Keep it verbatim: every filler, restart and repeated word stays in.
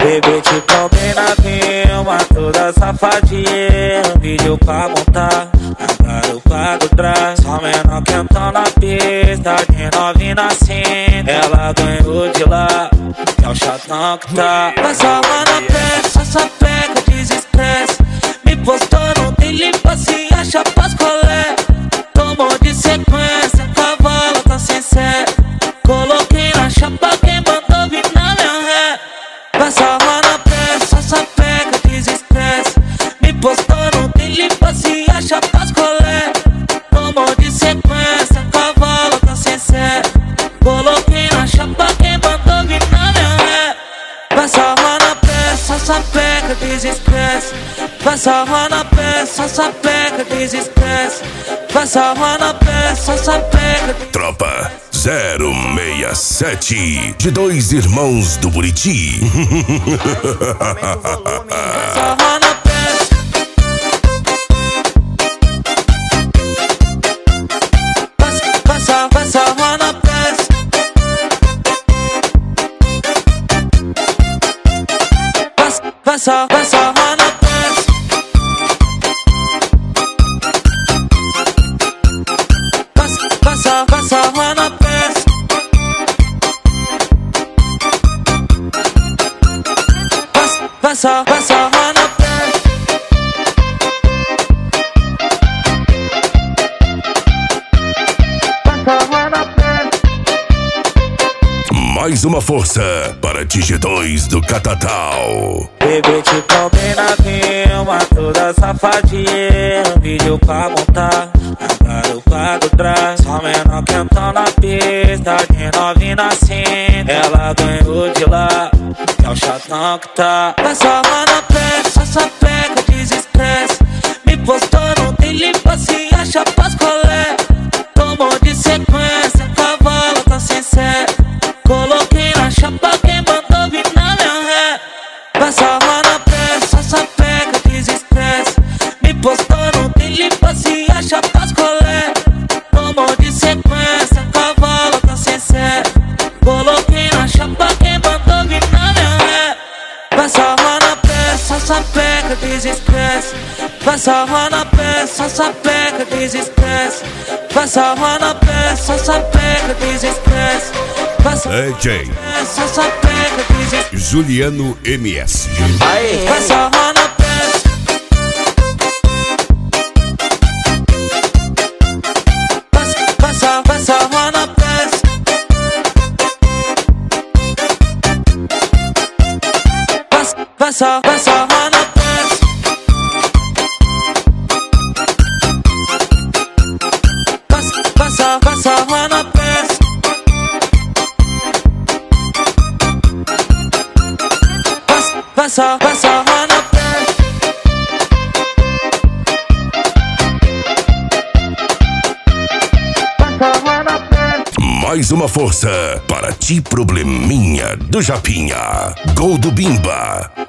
Bebê, te combei na rima, toda safadinha. Vídeo pra montar, agora eu pago trás. Só menor quentão na pista, de novinha assim. Ela ganhou de lá, que é o chatão que tá. Vai salvar na peça, só pega, desestresse. Me postou no dele, se acha pascolé. Tomou de sequência, cavalo tá sem sé. Coloquei na chapa, quem mandou vir na minha ré. Vai salvar na peça, só pega, desestresse. Me postou no dele, se acha pascolé. Tomou de sequência, cavalo tá sem sé. Coloquei na chapa, quem mandou vir na minha ré. Vai salvar na peça, só pega, desestresse. Vai salvar na peça, só pega, desestresse. Vai salvar na peça, só pega. Tropa zero seis sete, de dois irmãos do Buriti. Vai salvar na peça. Vai salvar, vai salvar na peça. Vai salvar, vai salvar na peça. Vai salvar, vai salvar na peça. Vai salvar, vai salvar na peça. Vai salvar na peça. Mais uma força para G dois do Catatal. Bebê, te combei na rima, toda safadinha. Vídeo pra montar, agora eu pago trás. Só menor quentão na pista, de novinha assim. Ela ganhou de lá, que é o chatão que tá. Vai salvar na peça, só pega, desestresse. Me postou no dele, se acha pascolé. Tomou de sequência, cavalo tá sem sé. Coloquei na chapa, quem mandou vir na minha ré. Vai salvar na peça, só pega, desestresse. Me postou no dele, se acha pascolé. Tomou de sequência, cavalo tá sem sé. Coloquei na chapa, quem mandou vir na minha ré. Vai salvar na peça, só pega, desestresse. Vai salvar na peça, só pega, desestresse. Vai salvar na peça, só pega, desestresse. D J Só só pega, desestresse. Juliano M S. Vai salvar na peça. Vai salvar, vai salvar na peça. Vai salvar, vai salvar na peça. Vai salvar, vai salvar na peça. Vai salvar, vai salvar na peça. Vai salvar na peça. Mais uma força para Ti Probleminha do Japinha. Gol do Bimba.